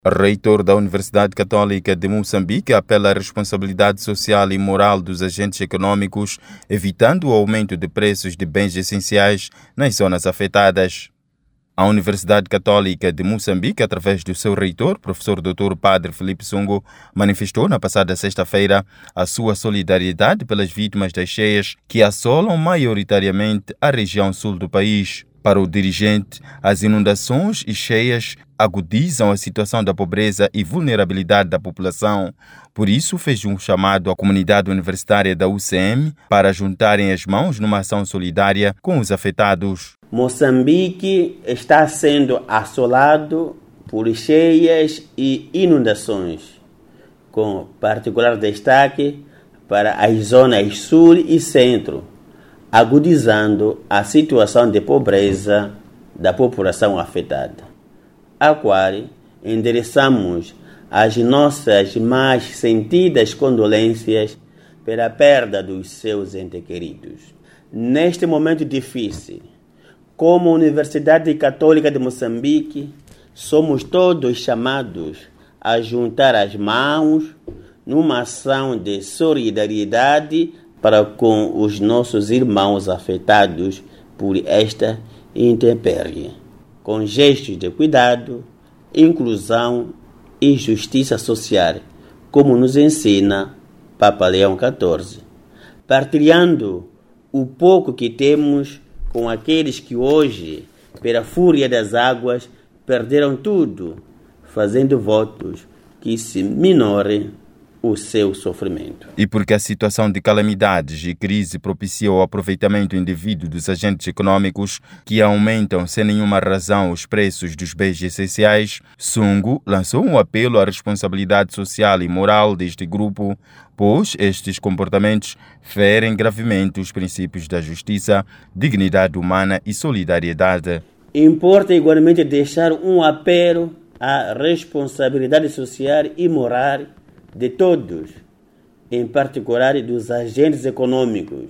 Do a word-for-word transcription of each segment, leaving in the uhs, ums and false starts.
Reitor da Universidade Católica de Moçambique apela à responsabilidade social e moral dos agentes econômicos, evitando o aumento de preços de bens essenciais nas zonas afetadas. A Universidade Católica de Moçambique, através do seu reitor, professor doutor Padre Filipe Sungo, manifestou na passada sexta-feira a sua solidariedade pelas vítimas das cheias que assolam maioritariamente a região sul do país. Para o dirigente, as inundações e cheias agudizam a situação da pobreza e vulnerabilidade da população. Por isso, fez um chamado à comunidade universitária da U C M para juntarem as mãos numa ação solidária com os afetados. Moçambique está sendo assolado por cheias e inundações, com particular destaque para as zonas sul e centro, agudizando a situação de pobreza da população afetada, a qual endereçamos as nossas mais sentidas condolências pela perda dos seus entes queridos. Neste momento difícil, como Universidade Católica de Moçambique, somos todos chamados a juntar as mãos numa ação de solidariedade para com os nossos irmãos afetados por esta intempérie, com gestos de cuidado, inclusão e justiça social, como nos ensina Papa Leão quatorze, partilhando o pouco que temos com aqueles que hoje, pela fúria das águas, perderam tudo, fazendo votos que se minore o seu sofrimento. E porque a situação de calamidades e crise propicia o aproveitamento indevido dos agentes econômicos que aumentam sem nenhuma razão os preços dos bens essenciais, Sungo lançou um apelo à responsabilidade social e moral deste grupo, pois estes comportamentos ferem gravemente os princípios da justiça, dignidade humana e solidariedade. Importa igualmente deixar um apelo à responsabilidade social e moral de todos, em particular dos agentes econômicos.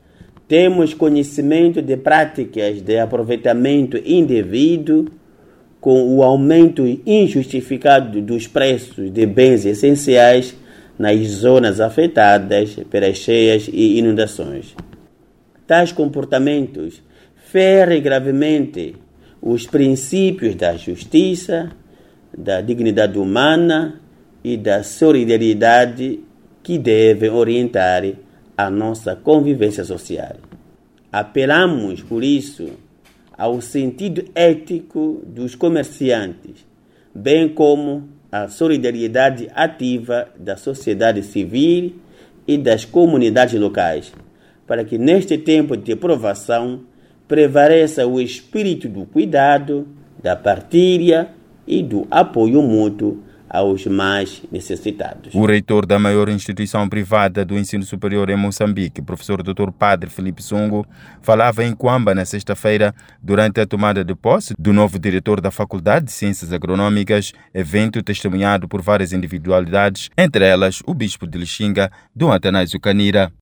Temos conhecimento de práticas de aproveitamento indevido, com o aumento injustificado dos preços de bens essenciais nas zonas afetadas pelas cheias e inundações. Tais comportamentos ferem gravemente os princípios da justiça, da dignidade humana e da solidariedade que devem orientar a nossa convivência social. Apelamos, por isso, ao sentido ético dos comerciantes, bem como à solidariedade ativa da sociedade civil e das comunidades locais, para que neste tempo de provação prevaleça o espírito do cuidado, da partilha e do apoio mútuo aos mais necessitados. O reitor da maior instituição privada do ensino superior em Moçambique, professor doutor Padre Filipe Sungo, falava em Quamba na sexta-feira durante a tomada de posse do novo diretor da Faculdade de Ciências Agronômicas, evento testemunhado por várias individualidades, entre elas o bispo de Lixinga, Dom Atanásio Canira.